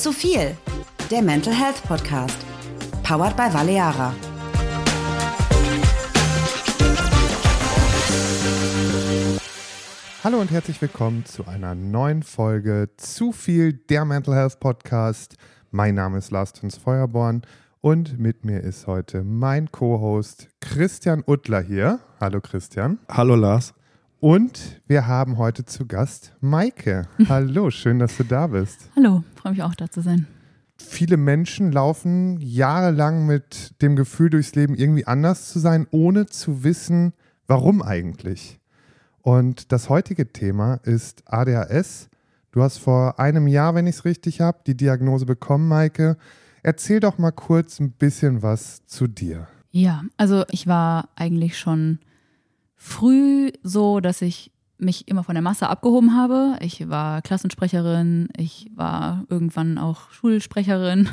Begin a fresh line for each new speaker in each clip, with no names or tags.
Zu viel, der Mental Health Podcast. Powered by Baleara.
Hallo und herzlich willkommen zu einer neuen Folge Zu viel, der Mental Health Podcast. Mein Name ist Lars Töns Feuerborn und mit mir ist heute mein Co-Host Christian Uttler hier. Hallo Christian.
Hallo Lars.
Und wir haben heute zu Gast Maike. Hallo, schön, dass du da bist.
Hallo, freue mich auch da zu sein.
Viele Menschen laufen jahrelang mit dem Gefühl durchs Leben, irgendwie anders zu sein, ohne zu wissen, warum eigentlich. Und das heutige Thema ist ADHS. Du hast vor einem Jahr, wenn ich es richtig habe, die Diagnose bekommen, Maike. Erzähl doch mal kurz ein bisschen was zu dir.
Ja, also ich war eigentlich schon früh so, dass ich mich immer von der Masse abgehoben habe. Ich war Klassensprecherin, ich war irgendwann auch Schulsprecherin.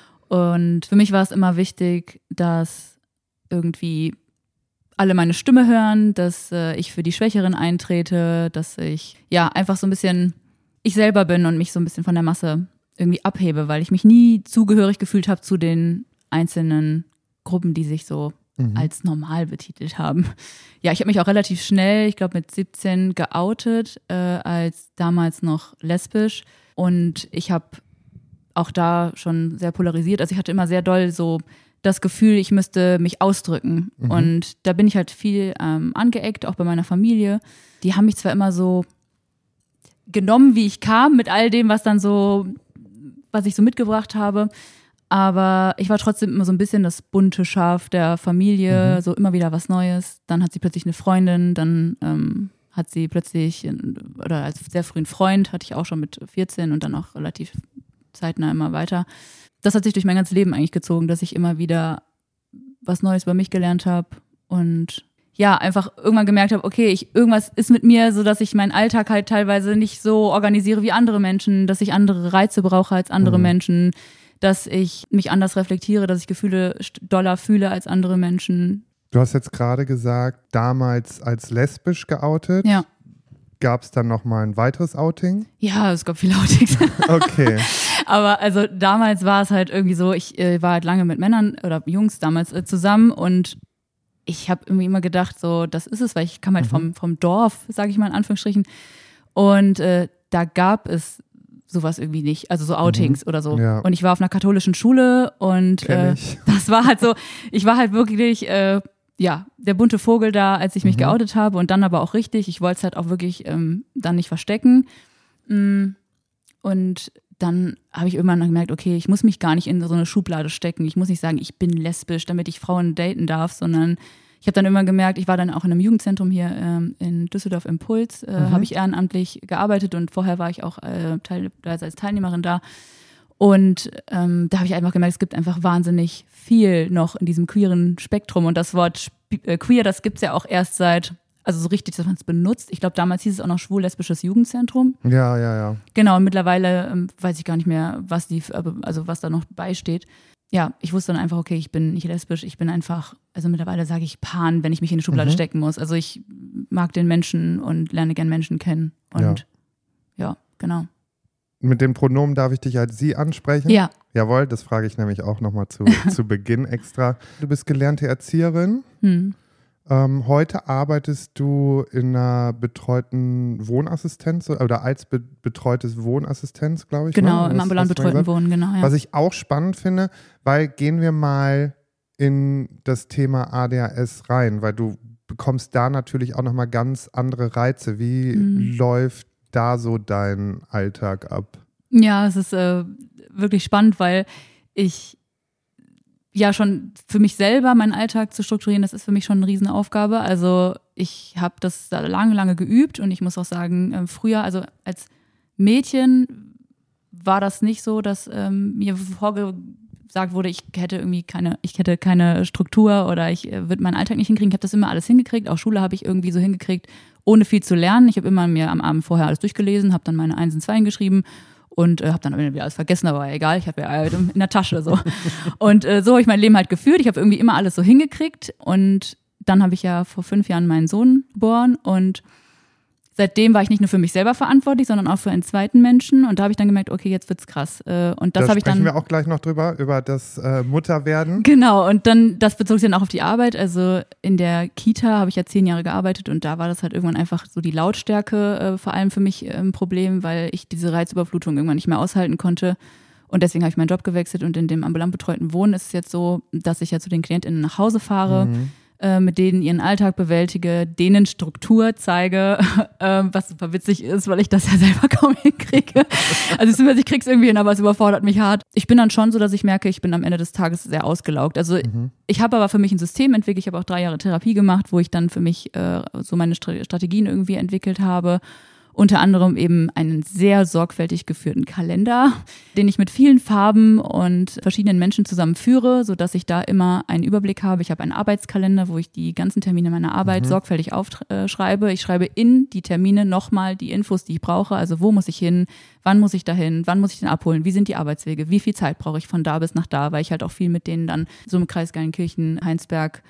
Und für mich war es immer wichtig, dass irgendwie alle meine Stimme hören, dass ich für die Schwächeren eintrete, dass ich ja einfach so ein bisschen ich selber bin und mich so ein bisschen von der Masse irgendwie abhebe, weil ich mich nie zugehörig gefühlt habe zu den einzelnen Gruppen, die sich so als normal betitelt haben. Ja, ich habe mich auch relativ schnell, ich glaube mit 17 geoutet, als damals noch lesbisch, und ich habe auch da schon sehr polarisiert. Also ich hatte immer sehr doll so das Gefühl, ich müsste mich ausdrücken. Und da bin ich halt viel angeeckt, auch bei meiner Familie. Die haben mich zwar immer so genommen, wie ich kam, mit all dem, was ich so mitgebracht habe, aber ich war trotzdem immer so ein bisschen das bunte Schaf der Familie, so immer wieder was Neues. Dann hat sie plötzlich eine Freundin, dann hat sie plötzlich, oder als sehr frühen Freund, hatte ich auch schon mit 14 und dann auch relativ zeitnah immer weiter. Das hat sich durch mein ganzes Leben eigentlich gezogen, dass ich immer wieder was Neues über mich gelernt habe und ja, einfach irgendwann gemerkt habe, okay, irgendwas ist mit mir, so dass ich meinen Alltag halt teilweise nicht so organisiere wie andere Menschen, dass ich andere Reize brauche als andere Menschen, dass ich mich anders reflektiere, dass ich Gefühle doller fühle als andere Menschen.
Du hast jetzt gerade gesagt, damals als lesbisch geoutet.
Ja.
Gab es dann nochmal ein weiteres Outing?
Ja, es gab viele Outings.
Okay.
Aber also damals war es halt irgendwie so, ich war halt lange mit Männern oder Jungs damals zusammen und ich habe irgendwie immer gedacht, so, das ist es, weil ich kam halt vom Dorf, sage ich mal in Anführungsstrichen. Und da gab es sowas irgendwie nicht, also so Outings oder so.
Ja.
Und ich war auf einer katholischen Schule und das war halt so, ich war halt wirklich, der bunte Vogel da, als ich mich geoutet habe, und dann aber auch richtig. Ich wollte es halt auch wirklich dann nicht verstecken. Und dann habe ich irgendwann gemerkt, okay, ich muss mich gar nicht in so eine Schublade stecken. Ich muss nicht sagen, ich bin lesbisch, damit ich Frauen daten darf, sondern ich habe dann immer gemerkt, ich war dann auch in einem Jugendzentrum hier in Düsseldorf Impuls, habe ich ehrenamtlich gearbeitet und vorher war ich auch als Teilnehmerin da. Und da habe ich einfach gemerkt, es gibt einfach wahnsinnig viel noch in diesem queeren Spektrum. Und das Wort queer, das gibt es ja auch erst seit, also so richtig, dass man es benutzt. Ich glaube, damals hieß es auch noch schwul-lesbisches Jugendzentrum.
Ja.
Genau, und mittlerweile weiß ich gar nicht mehr, was da noch beisteht. Ja, ich wusste dann einfach, okay, ich bin nicht lesbisch, ich bin einfach, also mittlerweile sage ich Pan, wenn ich mich in eine Schublade stecken muss. Also ich mag den Menschen und lerne gern Menschen kennen. Und ja, genau.
Mit den Pronomen darf ich dich als Sie ansprechen?
Ja.
Jawohl, das frage ich nämlich auch nochmal zu Beginn extra. Du bist gelernte Erzieherin. Heute arbeitest du in einer betreuten Wohnassistenz oder als betreutes Wohnassistenz, glaube ich.
Genau, im ambulant betreuten Wohnen, genau. Ja.
Was ich auch spannend finde, weil gehen wir mal in das Thema ADHS rein, weil du bekommst da natürlich auch nochmal ganz andere Reize. Wie läuft da so dein Alltag ab?
Ja, es ist wirklich spannend, weil ich ja schon für mich selber meinen Alltag zu strukturieren, das ist für mich schon eine Riesenaufgabe. Also ich habe das lange geübt und ich muss auch sagen, früher, also als Mädchen war das nicht so, dass mir vorgesagt wurde, ich hätte keine Struktur oder ich würde meinen Alltag nicht hinkriegen. Ich habe das immer alles hingekriegt, auch Schule habe ich irgendwie so hingekriegt, ohne viel zu lernen. Ich habe immer mir am Abend vorher alles durchgelesen, habe dann meine 1 und 2 geschrieben und habe dann wieder alles vergessen, aber egal, ich habe ja halt in der Tasche so. Und so habe ich mein Leben halt geführt. Ich habe irgendwie immer alles so hingekriegt und dann habe ich ja vor 5 Jahren meinen Sohn geboren und seitdem war ich nicht nur für mich selber verantwortlich, sondern auch für einen zweiten Menschen. Und da habe ich dann gemerkt, okay, jetzt wird's krass. Und das habe ich dann.
Sprechen wir auch gleich noch drüber, über das Mutterwerden.
Genau, und dann, das bezog sich dann auch auf die Arbeit. Also in der Kita habe ich ja 10 Jahre gearbeitet und da war das halt irgendwann einfach so die Lautstärke vor allem für mich ein Problem, weil ich diese Reizüberflutung irgendwann nicht mehr aushalten konnte. Und deswegen habe ich meinen Job gewechselt und in dem ambulant betreuten Wohnen ist es jetzt so, dass ich ja zu den KlientInnen nach Hause fahre, mit denen ihren Alltag bewältige, denen Struktur zeige, was super witzig ist, weil ich das ja selber kaum hinkriege. Also ich krieg's irgendwie hin, aber es überfordert mich hart. Ich bin dann schon so, dass ich merke, ich bin am Ende des Tages sehr ausgelaugt. Also ich habe aber für mich ein System entwickelt, ich habe auch 3 Jahre Therapie gemacht, wo ich dann für mich so meine Strategien irgendwie entwickelt habe. Unter anderem eben einen sehr sorgfältig geführten Kalender, den ich mit vielen Farben und verschiedenen Menschen zusammenführe, sodass ich da immer einen Überblick habe. Ich habe einen Arbeitskalender, wo ich die ganzen Termine meiner Arbeit sorgfältig aufschreibe. Ich schreibe in die Termine nochmal die Infos, die ich brauche. Also wo muss ich hin, wann muss ich dahin, wann muss ich den abholen, wie sind die Arbeitswege, wie viel Zeit brauche ich von da bis nach da, weil ich halt auch viel mit denen dann so im Kreis Geilenkirchen, Heinsberg,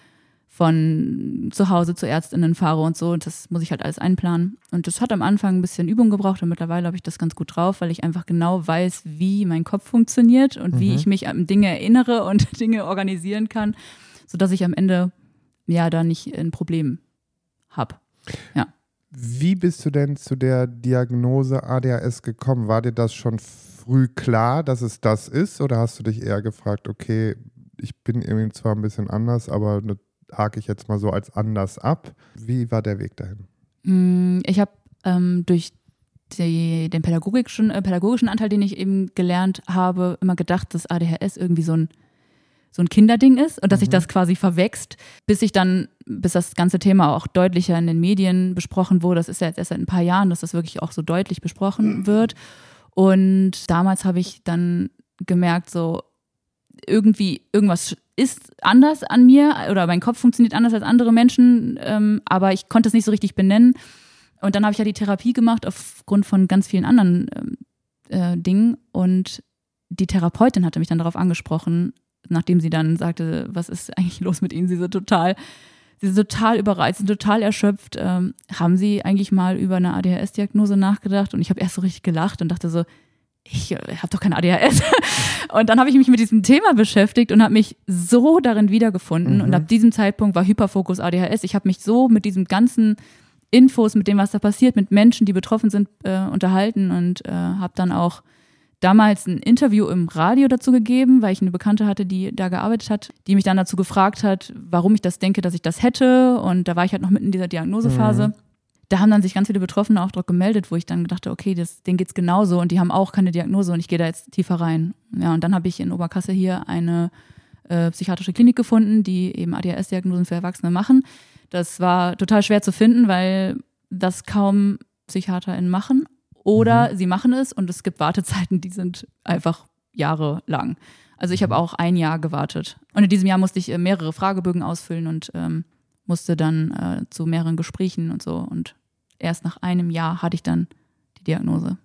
von zu Hause zu ÄrztInnen fahre und so. Und das muss ich halt alles einplanen. Und das hat am Anfang ein bisschen Übung gebraucht und mittlerweile habe ich das ganz gut drauf, weil ich einfach genau weiß, wie mein Kopf funktioniert und wie ich mich an Dinge erinnere und Dinge organisieren kann, sodass ich am Ende ja da nicht ein Problem habe. Ja.
Wie bist du denn zu der Diagnose ADHS gekommen? War dir das schon früh klar, dass es das ist? Oder hast du dich eher gefragt, okay, ich bin irgendwie zwar ein bisschen anders, aber hake ich jetzt mal so als anders ab. Wie war der Weg dahin?
Ich habe durch den pädagogischen Anteil, den ich eben gelernt habe, immer gedacht, dass ADHS irgendwie so ein Kinderding ist und dass sich das quasi verwächst, bis das ganze Thema auch deutlicher in den Medien besprochen wurde. Das ist ja jetzt erst seit ein paar Jahren, dass das wirklich auch so deutlich besprochen wird. Und damals habe ich dann gemerkt, so irgendwas ist anders an mir oder mein Kopf funktioniert anders als andere Menschen, aber ich konnte es nicht so richtig benennen. Und dann habe ich ja die Therapie gemacht aufgrund von ganz vielen anderen Dingen und die Therapeutin hatte mich dann darauf angesprochen, nachdem sie dann sagte, was ist eigentlich los mit Ihnen? Sie sind total überreizt, sind total erschöpft. Haben Sie eigentlich mal über eine ADHS-Diagnose nachgedacht? Und ich habe erst so richtig gelacht und dachte so, ich habe doch keine ADHS. Und dann habe ich mich mit diesem Thema beschäftigt und habe mich so darin wiedergefunden. Und ab diesem Zeitpunkt war Hyperfokus ADHS. Ich habe mich so mit diesen ganzen Infos, mit dem, was da passiert, mit Menschen, die betroffen sind, unterhalten und habe dann auch damals ein Interview im Radio dazu gegeben, weil ich eine Bekannte hatte, die da gearbeitet hat, die mich dann dazu gefragt hat, warum ich das denke, dass ich das hätte. Und da war ich halt noch mitten in dieser Diagnosephase. Da haben dann sich ganz viele Betroffene auch drauf gemeldet, wo ich dann gedacht habe, okay, denen geht's genauso und die haben auch keine Diagnose und ich gehe da jetzt tiefer rein. Ja, und dann habe ich in Oberkassel hier eine psychiatrische Klinik gefunden, die eben ADHS-Diagnosen für Erwachsene machen. Das war total schwer zu finden, weil das kaum PsychiaterInnen machen oder sie machen es und es gibt Wartezeiten, die sind einfach jahrelang. Also ich habe auch 1 Jahr gewartet und in diesem Jahr musste ich mehrere Fragebögen ausfüllen und musste dann zu mehreren Gesprächen und so und erst nach 1 Jahr hatte ich dann die Diagnose.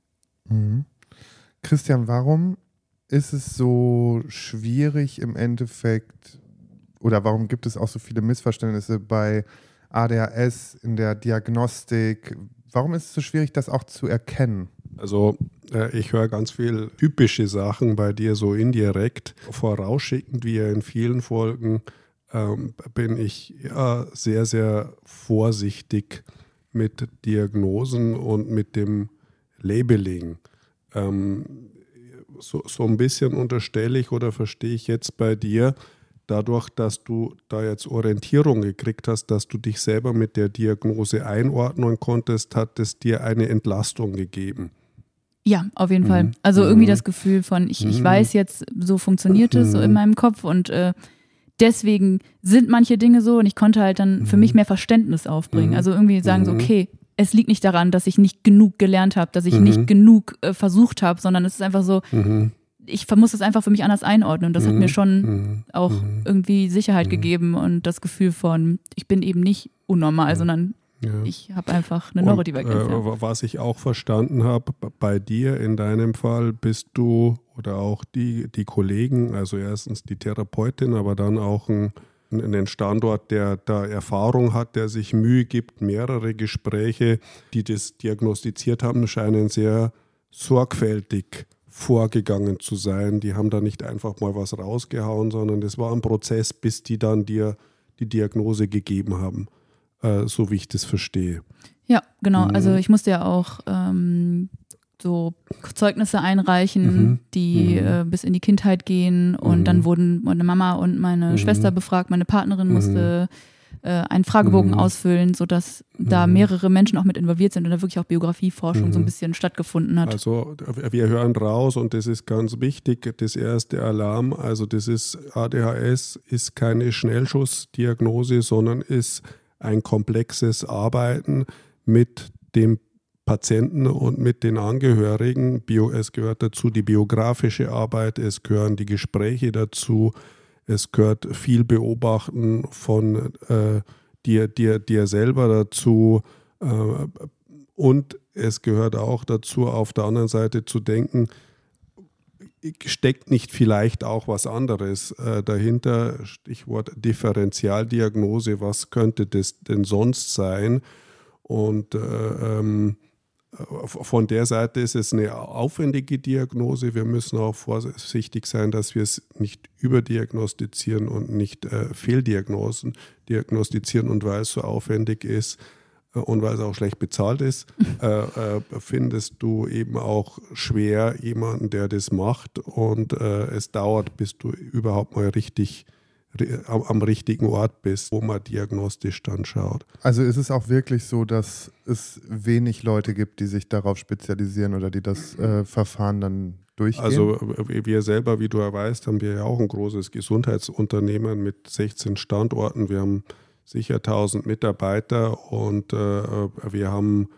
Christian, warum ist es so schwierig im Endeffekt oder warum gibt es auch so viele Missverständnisse bei ADHS in der Diagnostik? Warum ist es so schwierig, das auch zu erkennen?
Also ich höre ganz viel typische Sachen bei dir so indirekt, vorausschickend, wie in vielen Folgen bin ich ja sehr, sehr vorsichtig mit Diagnosen und mit dem Labeling. So ein bisschen unterstelle ich oder verstehe ich jetzt bei dir, dadurch, dass du da jetzt Orientierung gekriegt hast, dass du dich selber mit der Diagnose einordnen konntest, hat es dir eine Entlastung gegeben.
Ja, auf jeden Fall. Also irgendwie das Gefühl von, ich weiß jetzt, so funktioniert es so in meinem Kopf und deswegen sind manche Dinge so und ich konnte halt dann für mich mehr Verständnis aufbringen. Also irgendwie sagen so, okay, es liegt nicht daran, dass ich nicht genug gelernt habe, dass ich nicht genug versucht habe, sondern es ist einfach so, ich muss es einfach für mich anders einordnen und das hat mir schon auch irgendwie Sicherheit gegeben und das Gefühl von, ich bin eben nicht unnormal, sondern ich habe einfach eine Neurodivergenz.
Was ich auch verstanden habe, bei dir in deinem Fall bist du oder auch die Kollegen, also erstens die Therapeutin, aber dann auch ein einen Standort, der da Erfahrung hat, der sich Mühe gibt. Mehrere Gespräche, die das diagnostiziert haben, scheinen sehr sorgfältig vorgegangen zu sein. Die haben da nicht einfach mal was rausgehauen, sondern das war ein Prozess, bis die dann dir die Diagnose gegeben haben, so wie ich das verstehe.
Ja, genau. Also ich musste ja auch so Zeugnisse einreichen, die bis in die Kindheit gehen, und dann wurden meine Mama und meine Schwester befragt, meine Partnerin musste einen Fragebogen ausfüllen, sodass da mehrere Menschen auch mit involviert sind und da wirklich auch Biografieforschung so ein bisschen stattgefunden hat.
Also wir hören raus, und das ist ganz wichtig, das erste Alarm, also das ist ADHS, ist keine Schnellschussdiagnose, sondern ist ein komplexes Arbeiten mit dem Patienten und mit den Angehörigen. Es gehört dazu die biografische Arbeit, es gehören die Gespräche dazu, es gehört viel Beobachten von dir selber dazu, und es gehört auch dazu, auf der anderen Seite zu denken, steckt nicht vielleicht auch was anderes dahinter, Stichwort Differentialdiagnose, was könnte das denn sonst sein? Und von der Seite ist es eine aufwendige Diagnose. Wir müssen auch vorsichtig sein, dass wir es nicht überdiagnostizieren und nicht Fehldiagnosen diagnostizieren. Und weil es so aufwendig ist und weil es auch schlecht bezahlt ist, findest du eben auch schwer jemanden, der das macht. Und es dauert, bis du überhaupt mal am richtigen Ort bist, wo man diagnostisch dann schaut.
Also ist es auch wirklich so, dass es wenig Leute gibt, die sich darauf spezialisieren oder die das Verfahren dann durchgehen? Also
wir selber, wie du ja weißt, haben wir ja auch ein großes Gesundheitsunternehmen mit 16 Standorten. Wir haben sicher 1000 Mitarbeiter, und wir haben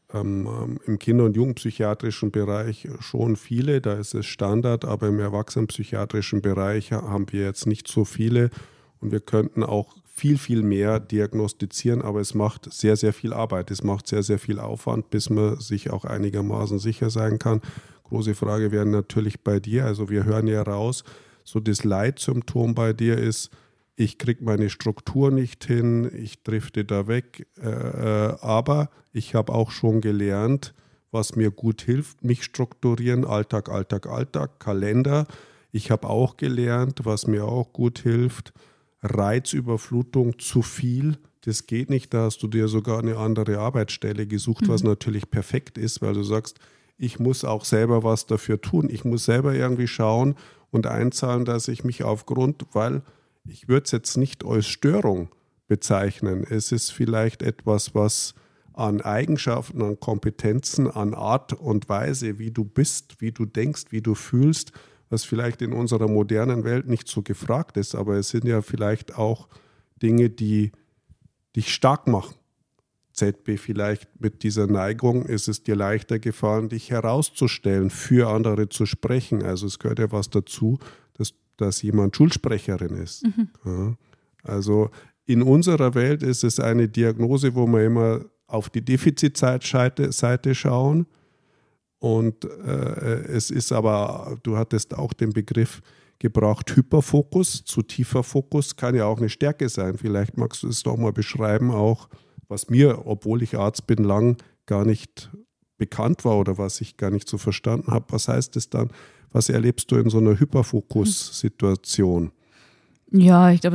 im Kinder- und Jugendpsychiatrischen Bereich schon viele, da ist es Standard, aber im erwachsenenpsychiatrischen Bereich haben wir jetzt nicht so viele, und wir könnten auch viel, viel mehr diagnostizieren, aber es macht sehr, sehr viel Arbeit, es macht sehr, sehr viel Aufwand, bis man sich auch einigermaßen sicher sein kann. Große Frage wäre natürlich bei dir, also wir hören ja raus, so das Leitsymptom bei dir ist, ich kriege meine Struktur nicht hin, ich drifte da weg, aber ich habe auch schon gelernt, was mir gut hilft, mich strukturieren, Alltag, Kalender. Ich habe auch gelernt, was mir auch gut hilft, Reizüberflutung zu viel, das geht nicht, da hast du dir sogar eine andere Arbeitsstelle gesucht, was natürlich perfekt ist, weil du sagst, ich muss auch selber was dafür tun, ich muss selber irgendwie schauen und einzahlen, dass ich mich weil ich würde es jetzt nicht als Störung bezeichnen. Es ist vielleicht etwas, was an Eigenschaften, an Kompetenzen, an Art und Weise, wie du bist, wie du denkst, wie du fühlst, was vielleicht in unserer modernen Welt nicht so gefragt ist. Aber es sind ja vielleicht auch Dinge, die dich stark machen. ZB, vielleicht mit dieser Neigung ist es dir leichter gefallen, dich herauszustellen, für andere zu sprechen. Also es gehört ja was dazu, dass jemand Schulsprecherin ist. Ja. Also in unserer Welt ist es eine Diagnose, wo wir immer auf die Defizitseite schauen. Und es ist aber, du hattest auch den Begriff gebraucht, Hyperfokus zu tiefer Fokus, kann ja auch eine Stärke sein. Vielleicht magst du es doch mal beschreiben, auch was mir, obwohl ich Arzt bin, lang gar nicht bekannt war oder was ich gar nicht so verstanden habe. Was heißt es dann? Was erlebst du in so einer Hyperfokus-Situation?
Ja, ich glaube,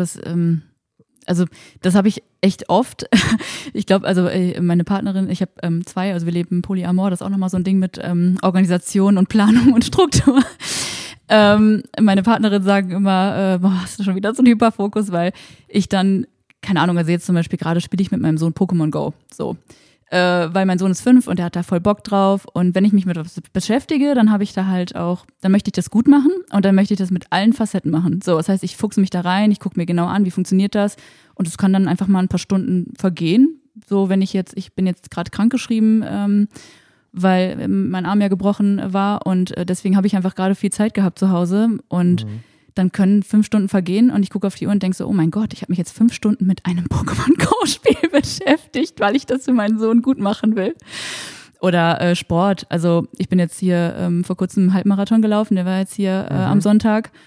das habe ich echt oft. Ich glaube, also meine Partnerin, ich habe 2, also wir leben Polyamor, das ist auch nochmal so ein Ding mit Organisation und Planung und Struktur. Meine Partnerin sagen immer, hast du schon wieder so einen Hyperfokus, weil ich dann, keine Ahnung, also jetzt zum Beispiel gerade spiele ich mit meinem Sohn Pokémon Go, so. Weil mein Sohn ist 5 und der hat da voll Bock drauf. Und wenn ich mich mit was beschäftige, dann habe ich da halt auch, dann möchte ich das gut machen und dann möchte ich das mit allen Facetten machen. So, das heißt, ich fuchse mich da rein, ich gucke mir genau an, wie funktioniert das. Und es kann dann einfach mal ein paar Stunden vergehen. So, wenn ich bin jetzt gerade krankgeschrieben, weil mein Arm ja gebrochen war und deswegen habe ich einfach gerade viel Zeit gehabt zu Hause und dann können 5 Stunden vergehen und ich gucke auf die Uhr und denke so, oh mein Gott, ich habe mich jetzt 5 Stunden mit einem Pokémon-Go-Spiel beschäftigt, weil ich das für meinen Sohn gut machen will. Oder Sport. Also ich bin jetzt hier vor kurzem einen Halbmarathon gelaufen, der war jetzt hier am Sonntag.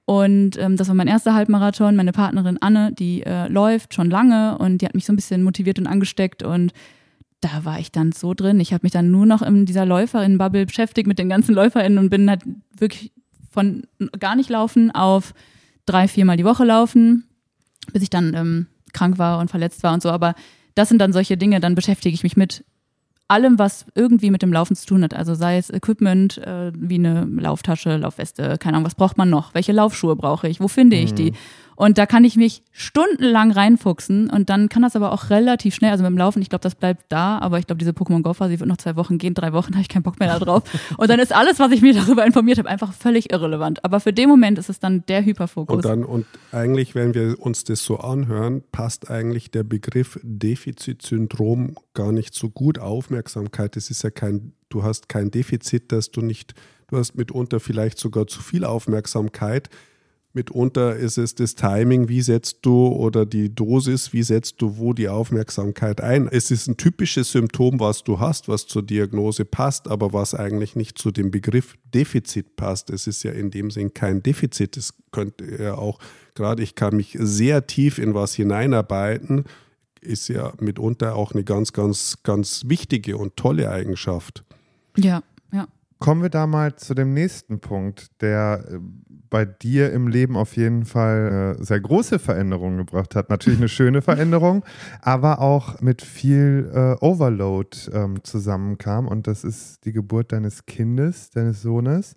Und das war mein erster Halbmarathon. Meine Partnerin Anne, die läuft schon lange und die hat mich so ein bisschen motiviert und angesteckt und da war ich dann so drin. Ich habe mich dann nur noch in dieser Läuferinnen-Bubble beschäftigt mit den ganzen LäuferInnen und bin halt wirklich von gar nicht laufen auf 3-4 Mal die Woche laufen, bis ich dann krank war und verletzt war und so. Aber das sind dann solche Dinge, dann beschäftige ich mich mit allem, was irgendwie mit dem Laufen zu tun hat. Also sei es Equipment, wie eine Lauftasche, Laufweste, keine Ahnung, was braucht man noch? Welche Laufschuhe brauche ich? Wo finde ich die? Und da kann ich mich stundenlang reinfuchsen und dann kann das aber auch relativ schnell, also mit dem Laufen, ich glaube, das bleibt da, aber ich glaube, diese Pokémon Go-Phase, die wird noch 2 Wochen gehen, 3 Wochen, da habe ich keinen Bock mehr da drauf. Und dann ist alles, was ich mir darüber informiert habe, einfach völlig irrelevant. Aber für den Moment ist es dann der Hyperfokus.
Und eigentlich, wenn wir uns das so anhören, passt eigentlich der Begriff Defizitsyndrom gar nicht so gut. Aufmerksamkeit, das ist ja du hast kein Defizit, du hast mitunter vielleicht sogar zu viel Aufmerksamkeit. Mitunter ist es das Timing, wie setzt du, oder die Dosis, wie setzt du wo die Aufmerksamkeit ein. Es ist ein typisches Symptom, was du hast, was zur Diagnose passt, aber was eigentlich nicht zu dem Begriff Defizit passt. Es ist ja in dem Sinn kein Defizit. Es könnte ja auch, gerade ich kann mich sehr tief in was hineinarbeiten, ist ja mitunter auch eine ganz, ganz, ganz wichtige und tolle Eigenschaft.
Ja.
Kommen wir da mal zu dem nächsten Punkt, der bei dir im Leben auf jeden Fall sehr große Veränderungen gebracht hat. Natürlich eine schöne Veränderung, aber auch mit viel Overload zusammenkam. Und das ist die Geburt deines Kindes, deines Sohnes.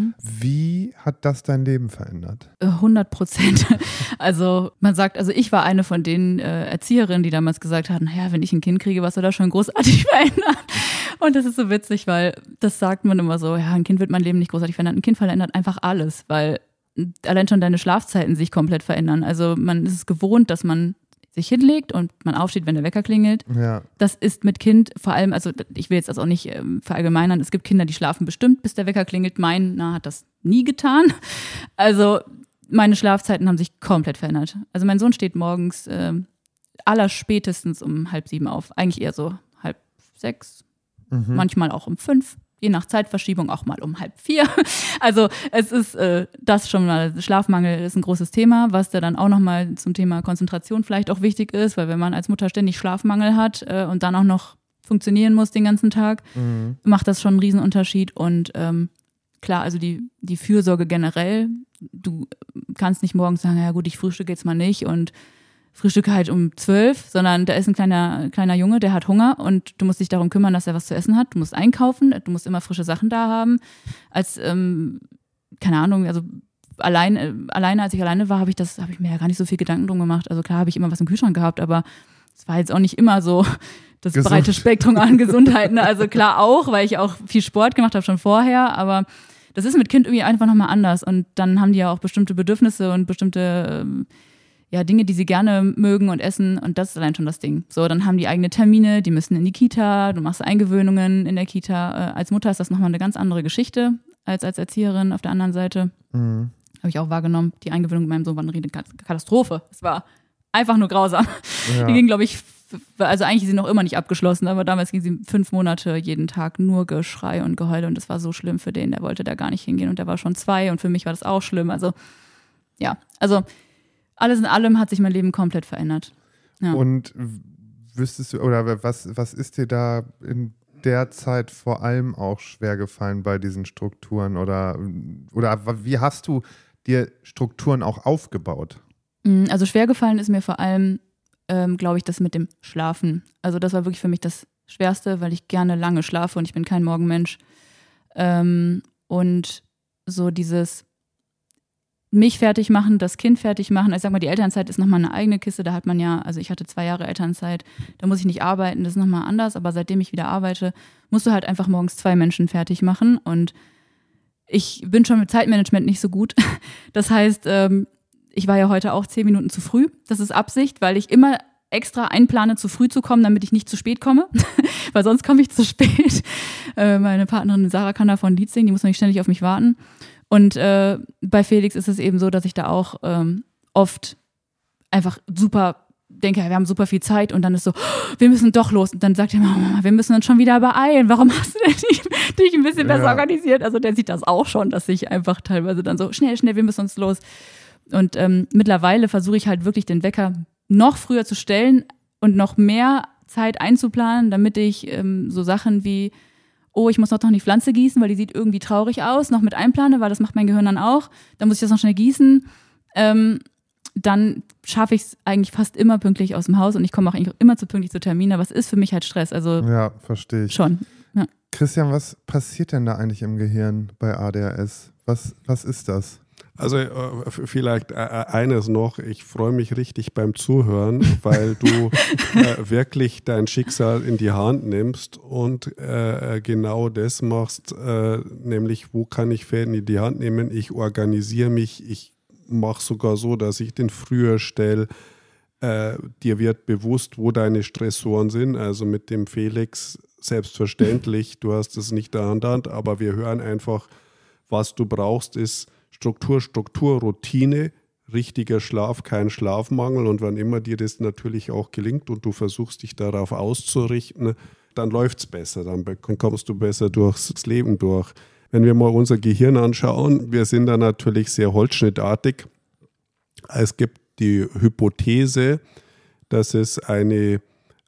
Wie hat das dein Leben verändert?
100%. Also man sagt, also ich war eine von den Erzieherinnen, die damals gesagt hatten, naja, wenn ich ein Kind kriege, was soll das schon großartig verändern? Und das ist so witzig, weil das sagt man immer so, ja, ein Kind wird mein Leben nicht großartig verändern. Ein Kind verändert einfach alles, weil allein schon deine Schlafzeiten sich komplett verändern. Also man ist es gewohnt, dass man sich hinlegt und man aufsteht, wenn der Wecker klingelt.
Ja.
Das ist mit Kind vor allem, also ich will jetzt das auch nicht verallgemeinern, es gibt Kinder, die schlafen bestimmt, bis der Wecker klingelt. Meiner hat das nie getan. Also meine Schlafzeiten haben sich komplett verändert. Also mein Sohn steht morgens allerspätestens um 6:30 auf. Eigentlich eher so 5:30. Manchmal auch um 5, je nach Zeitverschiebung auch mal um 3:30. Also es ist das schon mal, Schlafmangel ist ein großes Thema, was da dann auch nochmal zum Thema Konzentration vielleicht auch wichtig ist, weil wenn man als Mutter ständig Schlafmangel hat und dann auch noch funktionieren muss den ganzen Tag, macht das schon einen Riesenunterschied. Und klar, also die Fürsorge generell, du kannst nicht morgens sagen, ja gut, ich frühstücke jetzt mal nicht und Frühstücke halt um 12, sondern da ist ein kleiner Junge, der hat Hunger und du musst dich darum kümmern, dass er was zu essen hat. Du musst einkaufen, du musst immer frische Sachen da haben. Als, keine Ahnung, also alleine, als ich alleine war, habe ich mir ja gar nicht so viel Gedanken drum gemacht. Also klar habe ich immer was im Kühlschrank gehabt, aber es war jetzt auch nicht immer so das breite Spektrum an Gesundheit. Ne? Also klar auch, weil ich auch viel Sport gemacht habe schon vorher, aber das ist mit Kind irgendwie einfach nochmal anders. Und dann haben die ja auch bestimmte Bedürfnisse und bestimmte Dinge, die sie gerne mögen und essen, und das ist allein schon das Ding. So, dann haben die eigene Termine, die müssen in die Kita, du machst Eingewöhnungen in der Kita. Als Mutter ist das nochmal eine ganz andere Geschichte als Erzieherin auf der anderen Seite. Habe ich auch wahrgenommen. Die Eingewöhnung mit meinem Sohn war eine Katastrophe. Es war einfach nur grausam. Ja. Die ging, glaube ich, also eigentlich ist sie noch immer nicht abgeschlossen, aber damals ging sie 5 Monate jeden Tag nur Geschrei und Geheule und das war so schlimm für den, der wollte da gar nicht hingehen und der war schon 2 und für mich war das auch schlimm. Also alles in allem hat sich mein Leben komplett verändert. Ja.
Und wüsstest du, oder was ist dir da in der Zeit vor allem auch schwer gefallen bei diesen Strukturen? Oder wie hast du dir Strukturen auch aufgebaut?
Also schwer gefallen ist mir vor allem, glaube ich, das mit dem Schlafen. Also das war wirklich für mich das Schwerste, weil ich gerne lange schlafe und ich bin kein Morgenmensch. Und so dieses mich fertig machen, das Kind fertig machen. Ich sag mal, die Elternzeit ist nochmal eine eigene Kiste. Da hat man ja, also ich hatte 2 Jahre Elternzeit, da muss ich nicht arbeiten, das ist nochmal anders. Aber seitdem ich wieder arbeite, musst du halt einfach morgens 2 Menschen fertig machen. Und ich bin schon mit Zeitmanagement nicht so gut. Das heißt, ich war ja heute auch 10 Minuten zu früh. Das ist Absicht, weil ich immer extra einplane, zu früh zu kommen, damit ich nicht zu spät komme. Weil sonst komme ich zu spät. Meine Partnerin Sarah kann davon ein Lied singen, die muss noch nicht ständig auf mich warten. Und bei Felix ist es eben so, dass ich da auch oft einfach super denke, ja, wir haben super viel Zeit und dann ist so, wir müssen doch los. Und dann sagt er, Mama, wir müssen uns schon wieder beeilen. Warum hast du denn dich ein bisschen besser organisiert? Also der sieht das auch schon, dass ich einfach teilweise dann so, schnell, wir müssen uns los. Und mittlerweile versuche ich halt wirklich den Wecker noch früher zu stellen und noch mehr Zeit einzuplanen, damit ich so Sachen wie, oh, ich muss noch die Pflanze gießen, weil die sieht irgendwie traurig aus, noch mit einplane, weil das macht mein Gehirn dann auch. Dann muss ich das noch schnell gießen. Dann schaffe ich es eigentlich fast immer pünktlich aus dem Haus und ich komme auch eigentlich immer pünktlich zu Terminen, aber es ist für mich halt Stress. Also
ja, verstehe ich.
Schon. Ja.
Christian, was passiert denn da eigentlich im Gehirn bei ADHS? Was ist das?
Also vielleicht eines noch, ich freue mich richtig beim Zuhören, weil du wirklich dein Schicksal in die Hand nimmst und genau das machst, nämlich wo kann ich Fäden in die Hand nehmen, ich organisiere mich, ich mache sogar so, dass ich den früher stelle, dir wird bewusst, wo deine Stressoren sind, also mit dem Felix selbstverständlich, du hast es nicht an der Hand, aber wir hören einfach, was du brauchst ist Struktur, Routine, richtiger Schlaf, kein Schlafmangel und wann immer dir das natürlich auch gelingt und du versuchst dich darauf auszurichten, dann läuft es besser, dann kommst du besser durchs Leben durch. Wenn wir mal unser Gehirn anschauen, wir sind da natürlich sehr holzschnittartig. Es gibt die Hypothese, dass es ein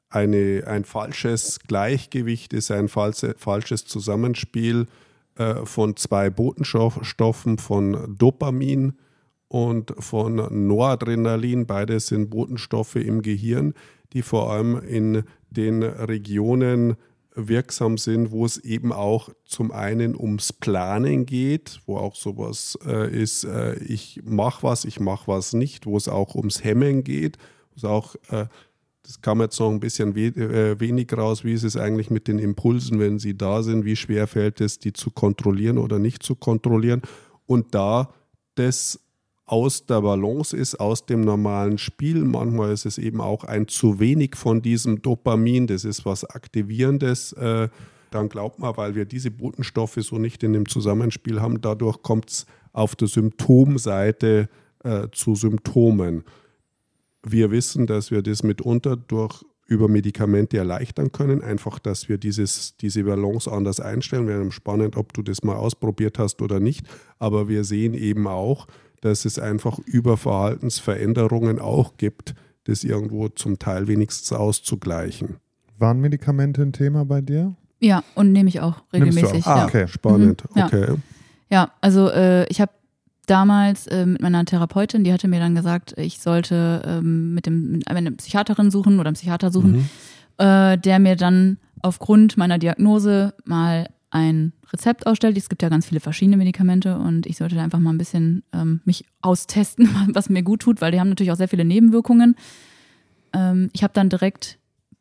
falsches Gleichgewicht ist, ein falsches Zusammenspiel von zwei Botenstoffen, von Dopamin und von Noradrenalin. Beides sind Botenstoffe im Gehirn, die vor allem in den Regionen wirksam sind, wo es eben auch zum einen ums Planen geht, wo auch sowas ist, ich mache was nicht, wo es auch ums Hemmen geht, wo es auch das kam jetzt noch ein bisschen wenig raus. Wie ist es eigentlich mit den Impulsen, wenn sie da sind? Wie schwer fällt es, die zu kontrollieren oder nicht zu kontrollieren? Und da das aus der Balance ist, aus dem normalen Spiel, manchmal ist es eben auch ein zu wenig von diesem Dopamin, das ist was Aktivierendes, dann glaubt man, weil wir diese Botenstoffe so nicht in dem Zusammenspiel haben, dadurch kommt es auf der Symptomseite zu Symptomen. Wir wissen, dass wir das mitunter über Medikamente erleichtern können, einfach, dass wir diese Balance anders einstellen. Wäre spannend, ob du das mal ausprobiert hast oder nicht, aber wir sehen eben auch, dass es einfach über Verhaltensveränderungen auch gibt, das irgendwo zum Teil wenigstens auszugleichen.
Waren Medikamente ein Thema bei dir?
Ja, und nehme ich auch regelmäßig.
Auch? Okay.
Spannend.
Mhm.
Okay.
Ja, also ich habe damals mit meiner Therapeutin, die hatte mir dann gesagt, ich sollte mit einer Psychiaterin suchen oder einen Psychiater suchen, der mir dann aufgrund meiner Diagnose mal ein Rezept ausstellt. Es gibt ja ganz viele verschiedene Medikamente und ich sollte da einfach mal ein bisschen mich austesten, was mir gut tut, weil die haben natürlich auch sehr viele Nebenwirkungen. Ich habe dann direkt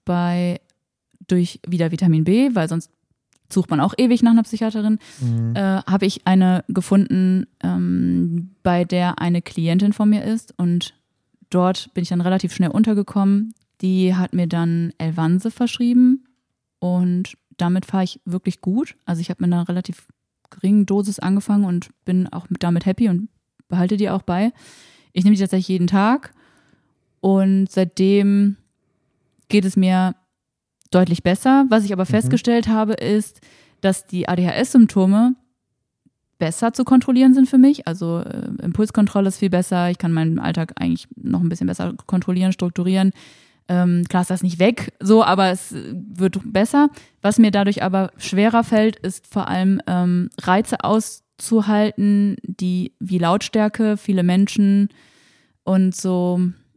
durch wieder Vitamin B, weil sonst sucht man auch ewig nach einer Psychiaterin, habe ich eine gefunden, bei der eine Klientin von mir ist und dort bin ich dann relativ schnell untergekommen. Die hat mir dann Elvanse verschrieben und damit fahre ich wirklich gut. Also ich habe mit einer relativ geringen Dosis angefangen und bin auch damit happy und behalte die auch bei. Ich nehme die tatsächlich jeden Tag und seitdem geht es mir deutlich besser. Was ich aber festgestellt habe, ist, dass die ADHS-Symptome besser zu kontrollieren sind für mich. Also Impulskontrolle ist viel besser. Ich kann meinen Alltag eigentlich noch ein bisschen besser kontrollieren, strukturieren. Klar ist das nicht weg, so, aber es wird besser. Was mir dadurch aber schwerer fällt, ist vor allem Reize auszuhalten, wie Lautstärke, viele Menschen und so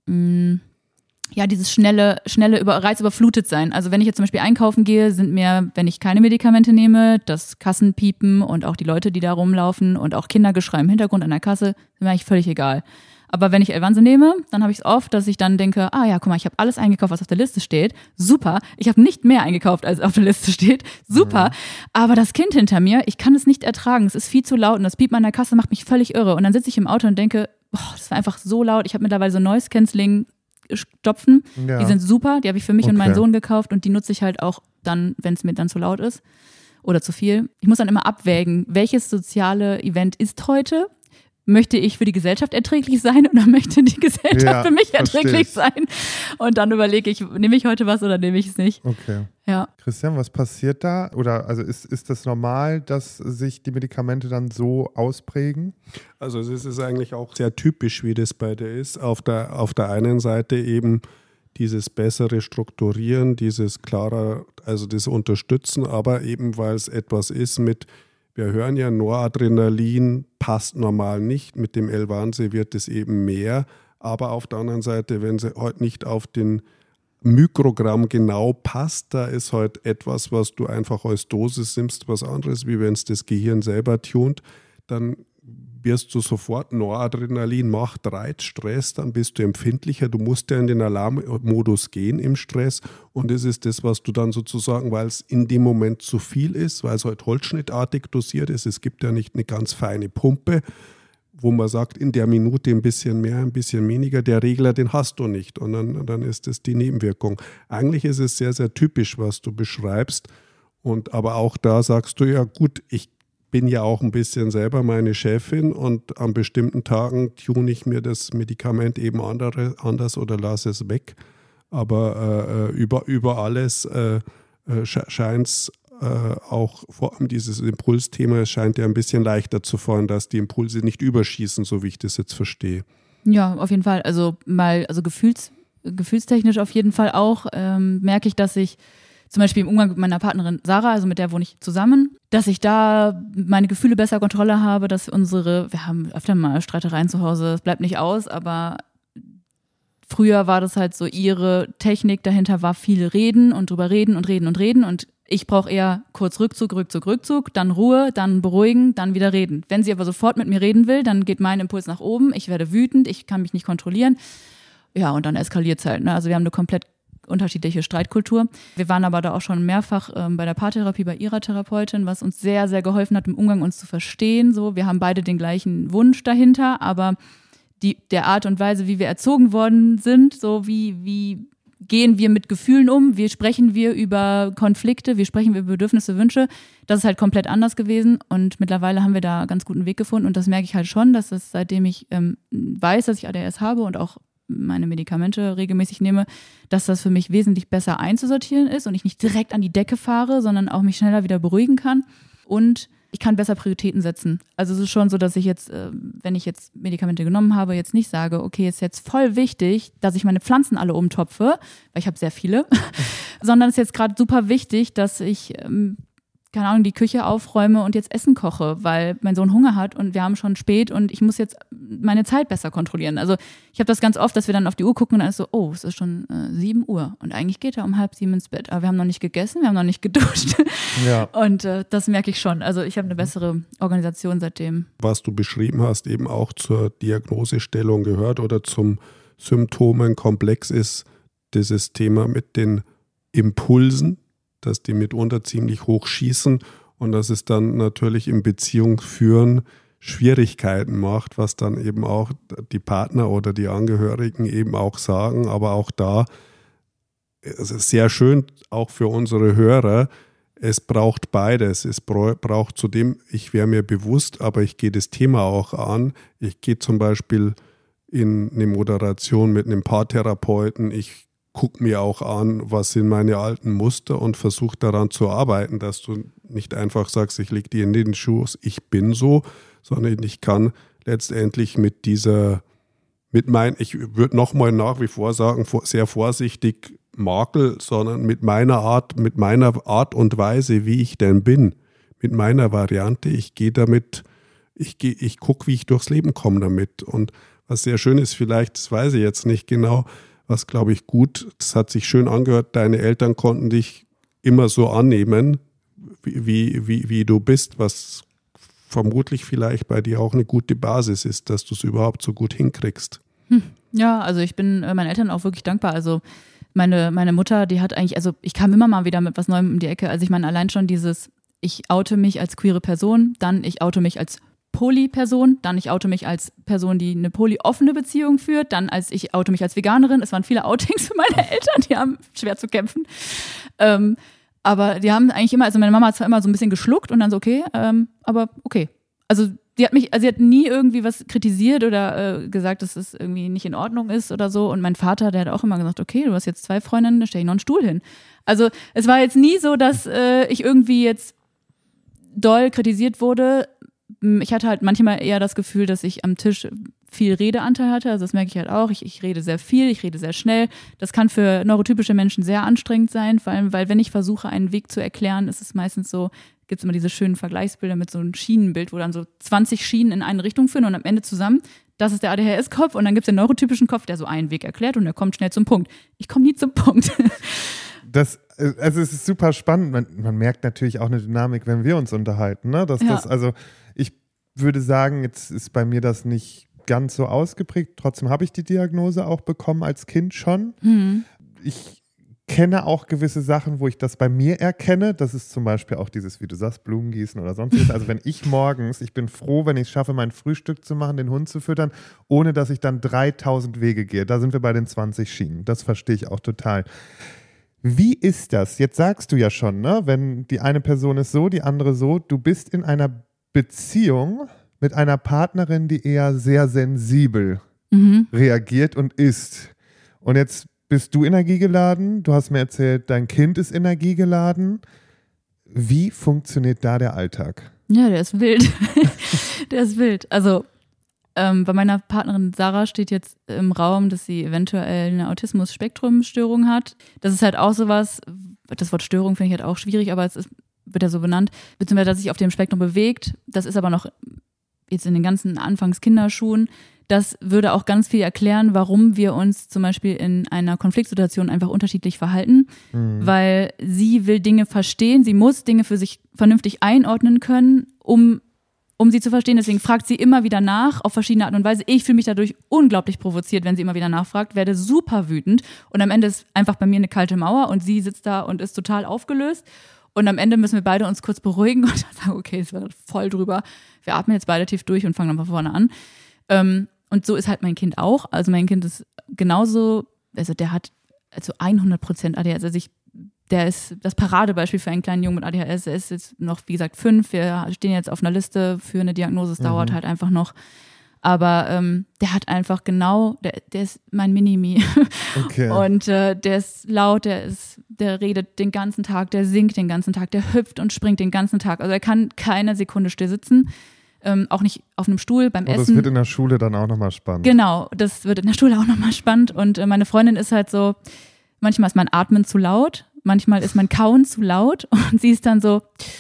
dieses schnelle reizüberflutet sein. Also wenn ich jetzt zum Beispiel einkaufen gehe, sind mir, wenn ich keine Medikamente nehme, das Kassenpiepen und auch die Leute, die da rumlaufen und auch Kindergeschrei im Hintergrund an der Kasse, sind mir eigentlich völlig egal. Aber wenn ich Elvanse nehme, dann habe ich es oft, dass ich dann denke, guck mal, ich habe alles eingekauft, was auf der Liste steht. Super. Ich habe nicht mehr eingekauft, als auf der Liste steht. Super. Aber das Kind hinter mir, ich kann es nicht ertragen. Es ist viel zu laut und das Piepen an der Kasse macht mich völlig irre. Und dann sitze ich im Auto und denke, das war einfach so laut. Ich habe mittlerweile so Noise-Canceling-Stopfen. Ja. Die sind super. Die habe ich für mich und meinen Sohn gekauft und die nutze ich halt auch dann, wenn es mir dann zu laut ist oder zu viel. Ich muss dann immer abwägen, welches soziale Event ist heute? möchte ich für die Gesellschaft erträglich sein oder möchte die Gesellschaft für mich erträglich sein? Und dann überlege ich, nehme ich heute was oder nehme ich es nicht?
Okay.
Ja.
Christian, was passiert da? Oder also ist das normal, dass sich die Medikamente dann so ausprägen?
Also es ist eigentlich auch sehr typisch, wie das bei dir ist. Auf der einen Seite eben dieses bessere Strukturieren, dieses klarer, also das Unterstützen, aber eben weil es etwas ist mit, wir hören ja, Noradrenalin passt normal nicht, mit dem Elvanse wird es eben mehr, aber auf der anderen Seite, wenn sie heute nicht auf den Mikrogramm genau passt, da ist halt etwas, was du einfach als Dosis nimmst, was anderes, wie wenn es das Gehirn selber tunt, dann wirst du sofort Noradrenalin, Macht, Reiz, Stress, dann bist du empfindlicher, du musst ja in den Alarmmodus gehen im Stress und das ist das, was du dann sozusagen, weil es in dem Moment zu viel ist, weil es halt holzschnittartig dosiert ist, es gibt ja nicht eine ganz feine Pumpe, wo man sagt, in der Minute ein bisschen mehr, ein bisschen weniger, der Regler, den hast du nicht und dann ist das die Nebenwirkung. Eigentlich ist es sehr, sehr typisch, was du beschreibst und aber auch da sagst du ja gut, ich bin ja auch ein bisschen selber meine Chefin und an bestimmten Tagen tune ich mir das Medikament eben anders oder lasse es weg. Aber über alles scheint es auch, vor allem dieses Impulsthema, es scheint ja ein bisschen leichter zu fallen, dass die Impulse nicht überschießen, so wie ich das jetzt verstehe.
Ja, auf jeden Fall. Also gefühlstechnisch auf jeden Fall auch merke ich, dass ich zum Beispiel im Umgang mit meiner Partnerin Sarah, also mit der wohne ich zusammen, dass ich da meine Gefühle besser Kontrolle habe, dass wir haben öfter mal Streitereien zu Hause, es bleibt nicht aus, aber früher war das halt so, ihre Technik dahinter war viel reden und drüber reden und ich brauche eher kurz Rückzug, dann Ruhe, dann beruhigen, dann wieder reden. Wenn sie aber sofort mit mir reden will, dann geht mein Impuls nach oben, ich werde wütend, ich kann mich nicht kontrollieren. Ja, und dann eskaliert es halt. Ne? Also wir haben eine komplett unterschiedliche Streitkultur. Wir waren aber da auch schon mehrfach bei der Paartherapie bei ihrer Therapeutin, was uns sehr, sehr geholfen hat, im Umgang uns zu verstehen. So, wir haben beide den gleichen Wunsch dahinter, aber der Art und Weise, wie wir erzogen worden sind, so wie gehen wir mit Gefühlen um, wie sprechen wir über Konflikte, wie sprechen wir über Bedürfnisse, Wünsche, das ist halt komplett anders gewesen und mittlerweile haben wir da einen ganz guten Weg gefunden und das merke ich halt schon, dass es, seitdem ich weiß, dass ich ADHS habe und auch meine Medikamente regelmäßig nehme, dass das für mich wesentlich besser einzusortieren ist und ich nicht direkt an die Decke fahre, sondern auch mich schneller wieder beruhigen kann und ich kann besser Prioritäten setzen. Also es ist schon so, dass ich jetzt, wenn ich jetzt Medikamente genommen habe, jetzt nicht sage, okay, ist jetzt voll wichtig, dass ich meine Pflanzen alle umtopfe, weil ich habe sehr viele, sondern es ist jetzt gerade super wichtig, dass ich keine Ahnung, die Küche aufräume und jetzt Essen koche, weil mein Sohn Hunger hat und wir haben schon spät und ich muss jetzt meine Zeit besser kontrollieren. Also ich habe das ganz oft, dass wir dann auf die Uhr gucken und dann ist so, oh, es ist schon 7 Uhr und eigentlich geht er um 6:30 ins Bett, aber wir haben noch nicht gegessen, wir haben noch nicht geduscht. Ja. Und das merke ich schon. Also ich habe eine bessere Organisation seitdem.
Was du beschrieben hast, eben auch zur Diagnosestellung gehört oder zum Symptomenkomplex ist dieses Thema mit den Impulsen, dass die mitunter ziemlich hoch schießen und dass es dann natürlich in Beziehung führen Schwierigkeiten macht, was dann eben auch die Partner oder die Angehörigen eben auch sagen. Aber auch da, es ist sehr schön, auch für unsere Hörer, es braucht beides. Es braucht zudem, ich wäre mir bewusst, aber ich gehe das Thema auch an. Ich gehe zum Beispiel in eine Moderation mit einem Paartherapeuten, ich guck mir auch an, was sind meine alten Muster und versuche daran zu arbeiten, dass du nicht einfach sagst, ich lege dir in den Schoß, ich bin so, sondern ich kann letztendlich ich würde nochmal nach wie vor sagen, sehr vorsichtig Makel, sondern mit meiner Art und Weise, wie ich denn bin, mit meiner Variante, ich gucke, wie ich durchs Leben komme damit. Und was sehr schön ist, vielleicht, das weiß ich jetzt nicht genau, was, glaube ich, gut, das hat sich schön angehört, deine Eltern konnten dich immer so annehmen, wie du bist, was vermutlich vielleicht bei dir auch eine gute Basis ist, dass du es überhaupt so gut hinkriegst.
Ja, also ich bin meinen Eltern auch wirklich dankbar. Also meine Mutter, die hat eigentlich, also ich kam immer mal wieder mit was Neuem um die Ecke. Also ich meine, allein schon dieses, ich oute mich als queere Person, dann ich oute mich als Poly-Person, dann ich oute mich als Person, die eine polyoffene Beziehung führt, dann ich oute mich als Veganerin. Es waren viele Outings für meine Eltern, die haben schwer zu kämpfen. Aber die haben eigentlich immer, also meine Mama hat zwar immer so ein bisschen geschluckt und dann so, okay, aber okay. Also sie hat nie irgendwie was kritisiert oder gesagt, dass es irgendwie nicht in Ordnung ist oder so. Und mein Vater, der hat auch immer gesagt, okay, du hast jetzt 2 Freundinnen, da stelle ich noch einen Stuhl hin. Also es war jetzt nie so, dass ich irgendwie jetzt doll kritisiert wurde. Ich hatte halt manchmal eher das Gefühl, dass ich am Tisch viel Redeanteil hatte. Also das merke ich halt auch. Ich rede sehr viel, ich rede sehr schnell. Das kann für neurotypische Menschen sehr anstrengend sein, vor allem, weil wenn ich versuche, einen Weg zu erklären, ist es meistens so, gibt es immer diese schönen Vergleichsbilder mit so einem Schienenbild, wo dann so 20 Schienen in eine Richtung führen und am Ende zusammen, das ist der ADHS-Kopf und dann gibt es den neurotypischen Kopf, der so einen Weg erklärt und der kommt schnell zum Punkt. Ich komme nie zum Punkt.
Also es ist super spannend. Man merkt natürlich auch eine Dynamik, wenn wir uns unterhalten. Ne? Also ich würde sagen, jetzt ist bei mir das nicht ganz so ausgeprägt. Trotzdem habe ich die Diagnose auch bekommen als Kind schon. Ich kenne auch gewisse Sachen, wo ich das bei mir erkenne. Das ist zum Beispiel auch dieses, wie du sagst, Blumengießen oder sonstiges. Also wenn ich bin froh, wenn ich es schaffe, mein Frühstück zu machen, den Hund zu füttern, ohne dass ich dann 3000 Wege gehe. Da sind wir bei den 20 Schienen. Das verstehe ich auch total. Wie ist das? Jetzt sagst du ja schon, ne? Wenn die eine Person ist so, die andere so. Du bist in einer Beziehung mit einer Partnerin, die eher sehr sensibel reagiert und ist. Und jetzt bist du energiegeladen? Du hast mir erzählt, dein Kind ist energiegeladen. Wie funktioniert da der Alltag?
Ja, der ist wild. Der ist wild. Also bei meiner Partnerin Sarah steht jetzt im Raum, dass sie eventuell eine Autismus-Spektrum-Störung hat. Das ist halt auch sowas, das Wort Störung finde ich halt auch schwierig, aber wird ja so benannt, beziehungsweise dass sich auf dem Spektrum bewegt. Das ist aber noch jetzt in den ganzen Anfangs-Kinderschuhen. Das würde auch ganz viel erklären, warum wir uns zum Beispiel in einer Konfliktsituation einfach unterschiedlich verhalten, weil sie will Dinge verstehen, sie muss Dinge für sich vernünftig einordnen können, um sie zu verstehen. Deswegen fragt sie immer wieder nach, auf verschiedene Art und Weise. Ich fühle mich dadurch unglaublich provoziert, wenn sie immer wieder nachfragt, werde super wütend und am Ende ist einfach bei mir eine kalte Mauer und sie sitzt da und ist total aufgelöst. Und am Ende müssen wir beide uns kurz beruhigen und dann sagen, okay, es war voll drüber. Wir atmen jetzt beide tief durch und fangen dann von vorne an. Und so ist halt mein Kind auch. Also mein Kind ist genauso, also der hat 100% ADHS. Also der ist das Paradebeispiel für einen kleinen Jungen mit ADHS. Er ist jetzt noch, wie gesagt, 5. Wir stehen jetzt auf einer Liste für eine Diagnose. Es dauert halt einfach noch. Aber der hat einfach der ist mein Mini-Me. Okay. Und der ist laut, der redet den ganzen Tag, der singt den ganzen Tag, der hüpft und springt den ganzen Tag. Also er kann keine Sekunde still sitzen. Auch nicht auf einem Stuhl beim Essen.
Das wird in der Schule dann auch nochmal spannend.
Genau, das wird in der Schule auch nochmal spannend. Und meine Freundin ist halt so, manchmal ist mein Atmen zu laut, manchmal ist mein Kauen zu laut. Und sie ist dann so,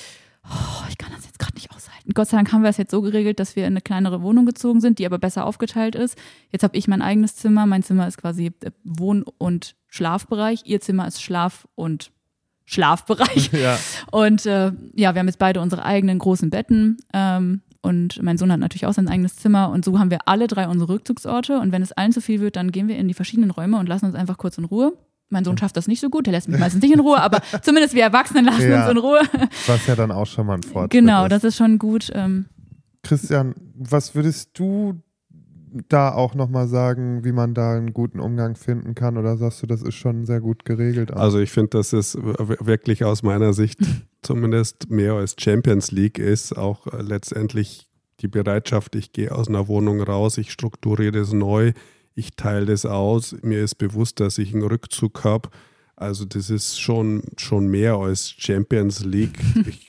ich kann das jetzt gerade nicht aushalten. Gott sei Dank haben wir es jetzt so geregelt, dass wir in eine kleinere Wohnung gezogen sind, die aber besser aufgeteilt ist. Jetzt habe ich mein eigenes Zimmer. Mein Zimmer ist quasi Wohn- und Schlafbereich. Ihr Zimmer ist Schlaf- und Schlafbereich. Ja. Und wir haben jetzt beide unsere eigenen großen Betten. Und mein Sohn hat natürlich auch sein eigenes Zimmer. Und so haben wir alle 3 unsere Rückzugsorte. Und wenn es allen zu viel wird, dann gehen wir in die verschiedenen Räume und lassen uns einfach kurz in Ruhe. Mein Sohn schafft das nicht so gut, der lässt mich meistens nicht in Ruhe, aber zumindest wir Erwachsenen lassen uns in Ruhe.
Was ja dann auch schon mal ein Vorteil
Genau,
ist.
das ist schon gut.
Christian, was würdest du da auch nochmal sagen, wie man da einen guten Umgang finden kann? Oder sagst du, das ist schon sehr gut geregelt?
Also ich finde, dass es wirklich aus meiner Sicht zumindest mehr als Champions League ist. Auch letztendlich die Bereitschaft, ich gehe aus einer Wohnung raus, ich strukturiere es neu, ich teile das aus, mir ist bewusst, dass ich einen Rückzug habe. Also das ist schon mehr als Champions League. Ich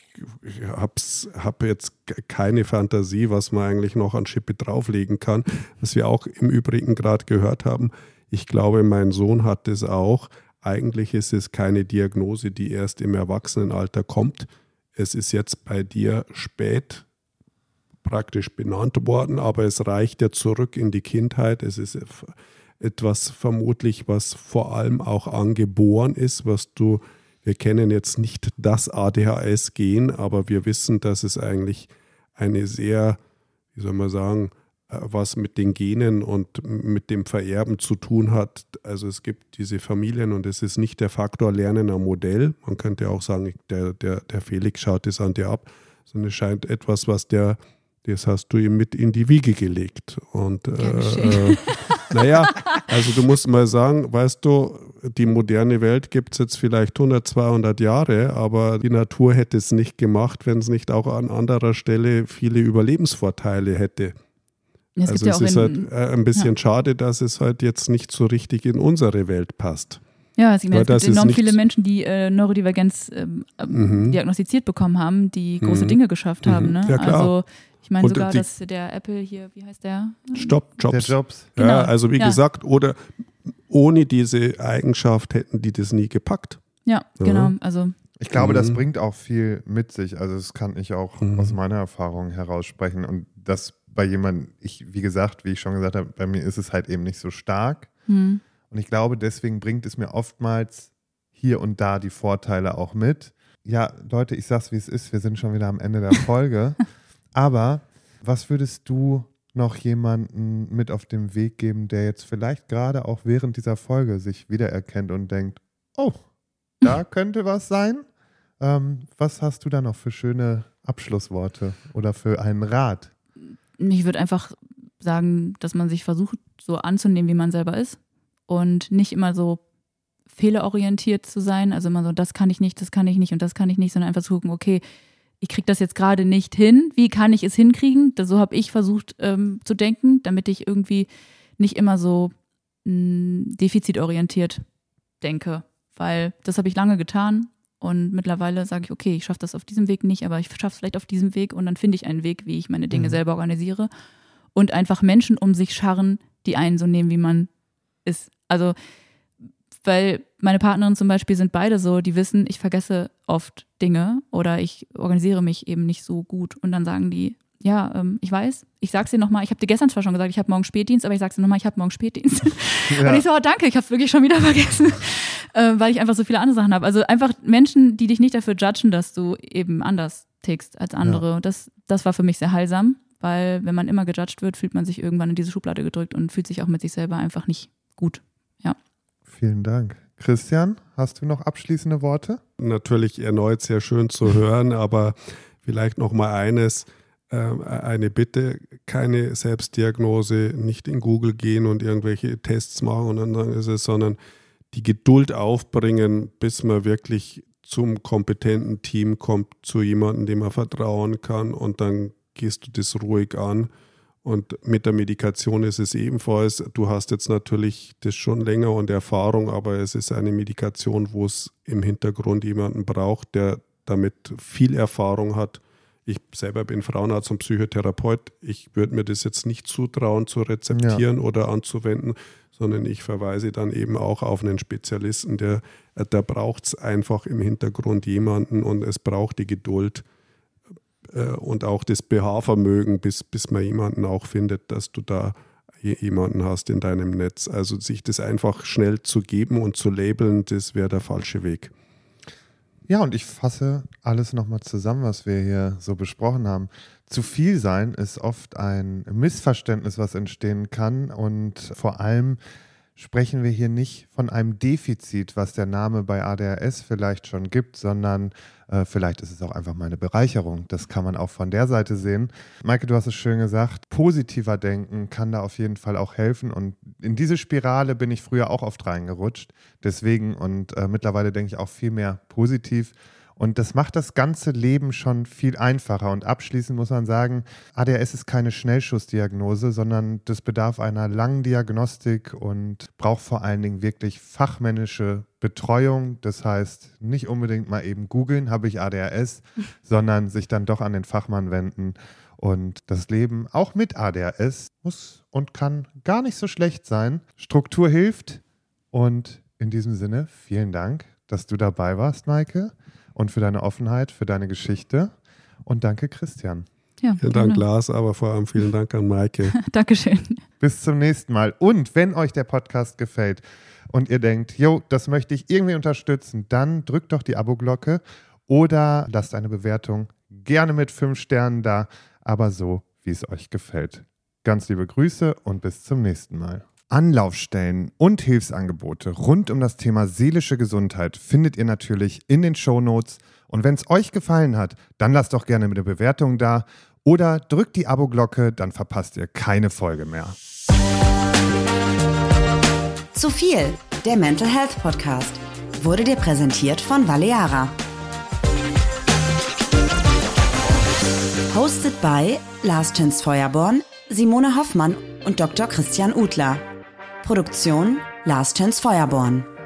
habe jetzt keine Fantasie, was man eigentlich noch an Schippe drauflegen kann. Was wir auch im Übrigen gerade gehört haben. Ich glaube, mein Sohn hat das auch. Eigentlich ist es keine Diagnose, die erst im Erwachsenenalter kommt. Es ist jetzt bei dir spät praktisch benannt worden, aber es reicht ja zurück in die Kindheit. Es ist etwas vermutlich, was vor allem auch angeboren ist, wir kennen jetzt nicht das ADHS-Gen, aber wir wissen, dass es eigentlich eine sehr, wie soll man sagen, was mit den Genen und mit dem Vererben zu tun hat. Also es gibt diese Familien und es ist nicht der Faktor Lernen am Modell. Man könnte auch sagen, der Felix schaut das an dir ab, sondern es scheint etwas, das hast du ihm mit in die Wiege gelegt. Und Naja, also du musst mal sagen, weißt du, die moderne Welt gibt es jetzt vielleicht 100, 200 Jahre, aber die Natur hätte es nicht gemacht, wenn es nicht auch an anderer Stelle viele Überlebensvorteile hätte.
Es
Also
gibt
es
ja auch
ist halt ein bisschen schade, dass es halt jetzt nicht so richtig in unsere Welt passt.
Ja, es gibt enorm viele
nicht-
Menschen, die Neurodivergenz diagnostiziert bekommen haben, die große Dinge geschafft haben. Ne?
Ja, klar.
Also ich meine
Und
sogar,
die-
dass der Apple hier, wie heißt der?
Stopp,
Der
Jobs.
Jobs.
Ja,
Genau.
also wie
Ja.
gesagt, oder ohne diese Eigenschaft hätten die das nie gepackt.
Ja, genau. Also
Ich glaube, das
Mhm.
bringt auch viel mit sich. Also das kann ich auch aus meiner Erfahrung heraussprechen. Und das bei jemandem, wie gesagt, wie ich schon gesagt habe, bei mir ist es halt eben nicht so stark. Und ich glaube, deswegen bringt es mir oftmals hier und da die Vorteile auch mit. Ja, Leute, ich sag's, wie es ist. Wir sind schon wieder am Ende der Folge. Aber was würdest du noch jemanden mit auf den Weg geben, der jetzt vielleicht gerade auch während dieser Folge sich wiedererkennt und denkt, oh, da könnte was sein? Was hast du da noch für schöne Abschlussworte oder für einen Rat?
ich würde einfach sagen, dass man sich versucht, so anzunehmen, wie man selber ist und nicht immer so fehlerorientiert zu sein. Also immer so, das kann ich nicht und das kann ich nicht, sondern einfach zu gucken, okay, ich kriege das jetzt gerade nicht hin. Wie kann ich es hinkriegen? So habe ich versucht zu denken, damit ich irgendwie nicht immer so defizitorientiert denke, weil das habe ich lange getan und mittlerweile sage ich, okay, ich schaffe das auf diesem Weg nicht, aber ich schaffe es vielleicht auf diesem Weg und dann finde ich einen Weg, wie ich meine Dinge selber organisiere und einfach Menschen um sich scharren, die einen so nehmen, wie man ist. Also, weil meine Partnerin zum Beispiel sind beide so, die wissen, ich vergesse oft Dinge oder ich organisiere mich eben nicht so gut und dann sagen die, ja, ich weiß, ich sag's dir nochmal, ich habe dir gestern zwar schon gesagt, ich habe morgen Spätdienst, aber ich sag's dir nochmal, ich habe morgen Spätdienst.
Ja.
Und ich so, oh, danke, ich habe es wirklich schon wieder vergessen, weil ich einfach so viele andere Sachen habe. Also einfach Menschen, die dich nicht dafür judgen, dass du eben anders tickst als andere.
Ja.
Das war für mich sehr heilsam, weil wenn man immer gejudged wird, fühlt man sich irgendwann in diese Schublade gedrückt und fühlt sich auch mit sich selber einfach nicht gut. Ja.
Vielen Dank. Christian, hast du noch abschließende Worte?
Natürlich erneut sehr schön zu hören, aber vielleicht noch mal eine Bitte, keine Selbstdiagnose, nicht in Google gehen und irgendwelche Tests machen und dann sagen ist es, sondern die Geduld aufbringen, bis man wirklich zum kompetenten Team kommt, zu jemandem, dem man vertrauen kann und dann gehst du das ruhig an. Und mit der Medikation ist es ebenfalls, du hast jetzt natürlich das schon länger und Erfahrung, aber es ist eine Medikation, wo es im Hintergrund jemanden braucht, der damit viel Erfahrung hat. Ich selber bin Frauenarzt und Psychotherapeut. Ich würde mir das jetzt nicht zutrauen, zu rezeptieren oder anzuwenden, sondern ich verweise dann eben auch auf einen Spezialisten, da braucht es einfach im Hintergrund jemanden und es braucht die Geduld und auch das Beharrvermögen, bis man jemanden auch findet, dass du da jemanden hast in deinem Netz. Also sich das einfach schnell zu geben und zu labeln, das wäre der falsche Weg.
Ja, und ich fasse alles nochmal zusammen, was wir hier so besprochen haben. Zu viel sein ist oft ein Missverständnis, was entstehen kann. Und vor allem sprechen wir hier nicht von einem Defizit, was der Name bei ADHS vielleicht schon gibt, sondern vielleicht ist es auch einfach mal eine Bereicherung. Das kann man auch von der Seite sehen. Maike, du hast es schön gesagt, positiver Denken kann da auf jeden Fall auch helfen. Und in diese Spirale bin ich früher auch oft reingerutscht. Deswegen und mittlerweile denke ich auch viel mehr positiv. Und das macht das ganze Leben schon viel einfacher. Und abschließend muss man sagen, ADHS ist keine Schnellschussdiagnose, sondern das bedarf einer langen Diagnostik und braucht vor allen Dingen wirklich fachmännische Betreuung. Das heißt, nicht unbedingt mal eben googeln, habe ich ADHS, sondern sich dann doch an den Fachmann wenden. Und das Leben auch mit ADHS muss und kann gar nicht so schlecht sein. Struktur hilft. Und in diesem Sinne, vielen Dank, dass du dabei warst, Maike. Und für deine Offenheit, für deine Geschichte. Und danke, Christian.
Ja,
Vielen Dank, Lars, aber vor allem vielen Dank an Maike.
Dankeschön.
Bis zum nächsten Mal. Und wenn euch der Podcast gefällt und ihr denkt, jo, das möchte ich irgendwie unterstützen, dann drückt doch die Abo-Glocke oder lasst eine Bewertung gerne mit 5 Sternen da, aber so, wie es euch gefällt. Ganz liebe Grüße und bis zum nächsten Mal. Anlaufstellen und Hilfsangebote rund um das Thema seelische Gesundheit findet ihr natürlich in den Shownotes. Und wenn es euch gefallen hat, dann lasst doch gerne eine Bewertung da oder drückt die Abo-Glocke, dann verpasst ihr keine Folge mehr.
Zu viel, der Mental Health Podcast, wurde dir präsentiert von Valeara. Hosted by Lars Töns-Feuerborn, Simone Hoffmann und Dr. Christian Udler. Produktion Lars Töns-Feuerborn.